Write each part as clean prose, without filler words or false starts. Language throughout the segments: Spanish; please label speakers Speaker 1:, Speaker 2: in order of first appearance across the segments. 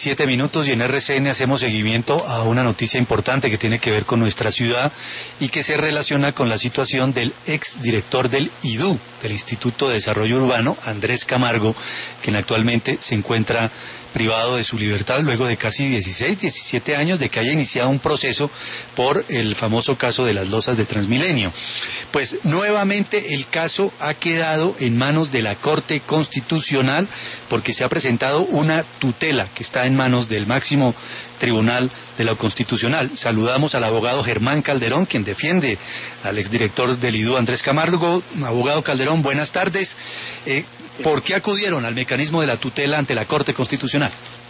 Speaker 1: 7 minutos, y en RCN hacemos seguimiento a una noticia importante que tiene que ver con nuestra ciudad y que se relaciona con la situación del exdirector del IDU, del Instituto de Desarrollo Urbano, Andrés Camargo, quien actualmente se encuentra privado de su libertad luego de casi 16, 17 años de que haya iniciado un proceso por el famoso caso de las losas de Transmilenio. Pues nuevamente el caso ha quedado en manos de la Corte Constitucional porque se ha presentado una tutela que está en manos del máximo Tribunal de lo Constitucional. Saludamos al abogado Germán Calderón, quien defiende al exdirector del IDU, Andrés Camargo. Abogado Calderón, buenas tardes. ¿Por qué acudieron al mecanismo de la tutela ante la Corte Constitucional?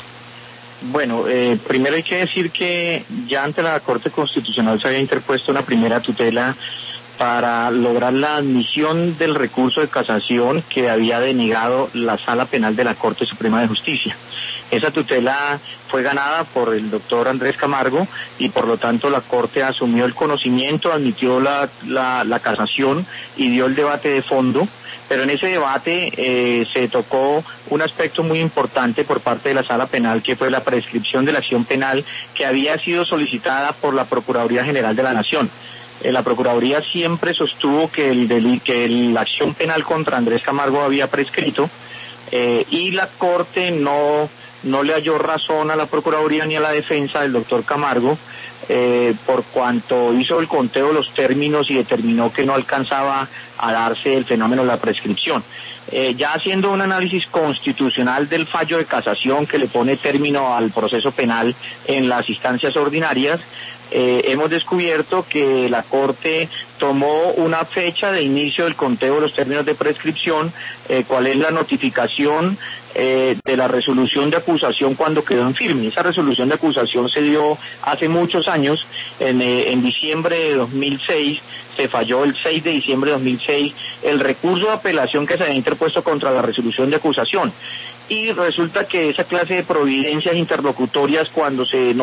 Speaker 2: Bueno, primero hay que decir que ya ante la Corte Constitucional se había interpuesto una primera tutela para lograr la admisión del recurso de casación que había denegado la Sala Penal de la Corte Suprema de Justicia. Esa tutela fue ganada por el doctor Andrés Camargo y por lo tanto la Corte asumió el conocimiento, admitió la casación y dio el debate de fondo. Pero en ese debate se tocó un aspecto muy importante por parte de la Sala Penal, que fue la prescripción de la acción penal que había sido solicitada por la Procuraduría General de la Nación. La Procuraduría siempre sostuvo que la acción penal contra Andrés Camargo había prescrito y la Corte no le halló razón a la Procuraduría ni a la defensa del doctor Camargo, por cuanto hizo el conteo de los términos y determinó que no alcanzaba a darse el fenómeno de la prescripción. Ya haciendo un análisis constitucional del fallo de casación que le pone término al proceso penal en las instancias ordinarias, hemos descubierto que la Corte tomó una fecha de inicio del conteo de los términos de prescripción, cuál es la notificación de la resolución de acusación cuando quedó en firme. Esa resolución de acusación se dio hace muchos años, en diciembre de 2006, se falló el 6 de diciembre de 2006 el recurso de apelación que se había interpuesto contra la resolución de acusación. Y resulta que esa clase de providencias interlocutorias cuando se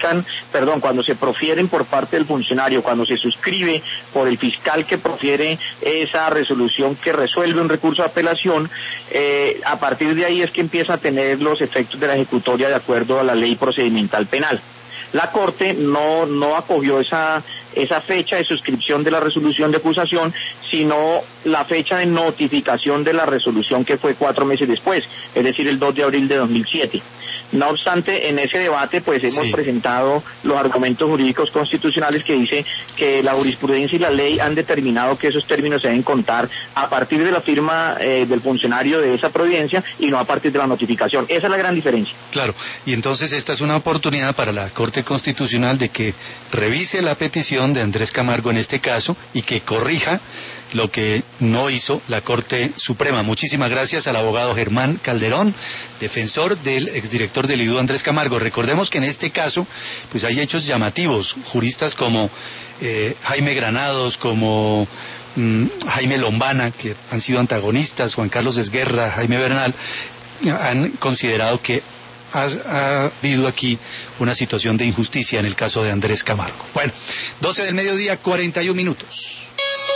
Speaker 2: profieren por parte del funcionario, cuando se suscribe por el fiscal que profiere esa resolución que resuelve un recurso de apelación, a partir de ahí es que empieza a tener los efectos de la ejecutoria de acuerdo a la ley procedimental penal. La Corte no acogió esa fecha de suscripción de la resolución de acusación, sino la fecha de notificación de la resolución, que fue 4 meses después, es decir, el 2 de abril de 2007. No obstante, en ese debate pues hemos presentado los argumentos jurídicos constitucionales que dice que la jurisprudencia y la ley han determinado que esos términos se deben contar a partir de la firma del funcionario de esa providencia y no a partir de la notificación. Esa es la gran diferencia.
Speaker 1: Claro, y entonces esta es una oportunidad para la Corte Constitucional de que revise la petición de Andrés Camargo en este caso y que corrija lo que no hizo la Corte Suprema. Muchísimas gracias al abogado Germán Calderón, defensor del exdirector del IDU, Andrés Camargo. Recordemos que en este caso pues hay hechos llamativos, juristas como Jaime Granados, como Jaime Lombana, que han sido antagonistas, Juan Carlos Esguerra, Jaime Bernal, han considerado que ha habido aquí una situación de injusticia en el caso de Andrés Camargo. Bueno, 12 del mediodía, 41 minutos.